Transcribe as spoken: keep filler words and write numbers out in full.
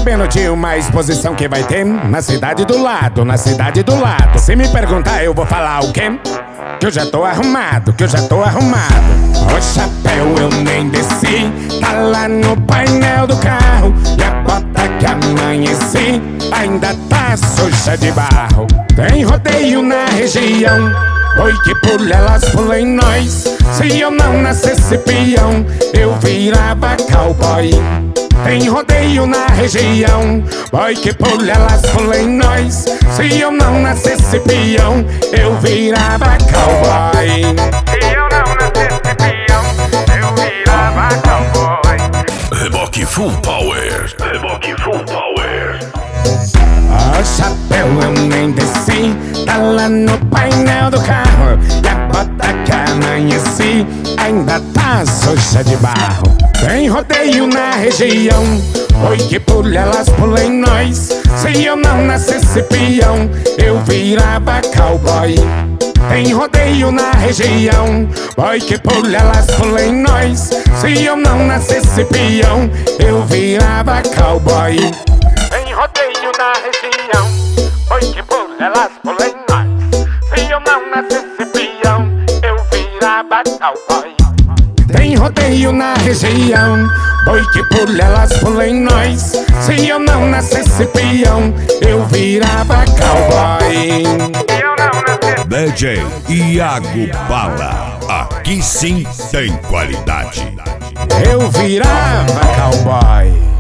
sabendo de uma exposição que vai ter na cidade do lado, na cidade do lado. Se me perguntar, eu vou falar o quê? Que eu já tô arrumado, que eu já tô arrumado. O chapéu eu nem desci, tá lá no painel do carro. E a bota que amanheci ainda tá suja de barro. Tem rodeio na região, oi que por elas pula em nós. Se eu não nascesse peão, eu virava cowboy. Tem rodeio na região, boy que por elas pula em nós. Se eu não nascesse peão, eu virava cowboy. Se eu não nascesse peão, eu virava cowboy. Reboque Full Power. Reboque Full Power. O chapéu eu nem desci, tá lá no painel do carro. E a bota que amanheci ainda tá suja de barro. Tem rodeio na região, oi que por elas pula em nós. Se eu não nascesse peão, eu virava cowboy. Tem rodeio na região, oi que por elas pula em nós. Se eu não nascesse peão, eu virava cowboy. Tem rodeio na região, oi que por elas pula em nós. Se eu não nascesse peão, eu virava cowboy. Tem rodeio na região, oi que por elas pula em nós. Se eu não nascesse peão, eu virava cowboy. Se eu não nascesse D J Iago Bala. Aqui sim tem qualidade. Eu virava cowboy.